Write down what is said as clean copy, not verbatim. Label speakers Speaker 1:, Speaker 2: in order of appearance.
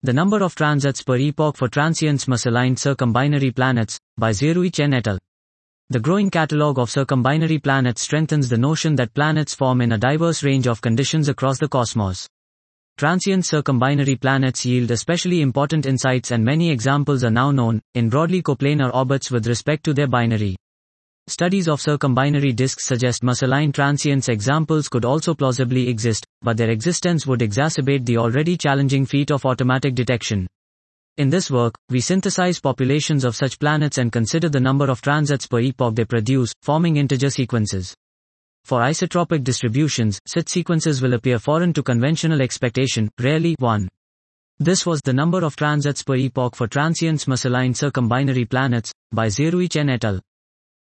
Speaker 1: The number of transits per epoch for transients misaligned circumbinary planets, by Zeeruich et al. The growing catalogue of circumbinary planets strengthens the notion that planets form in a diverse range of conditions across the cosmos. Transient circumbinary planets yield especially important insights, and many examples are now known, in broadly coplanar orbits with respect to their binary. Studies of circumbinary disks suggest misaligned transients. Examples could also plausibly exist, but their existence would exacerbate the already challenging feat of automatic detection. In this work, we synthesize populations of such planets and consider the number of transits per epoch they produce, forming integer sequences. For isotropic distributions, such sequences will appear foreign to conventional expectation, rarely 1. This was the number of transits per epoch for transients misaligned circumbinary planets, by Zeeruich et al.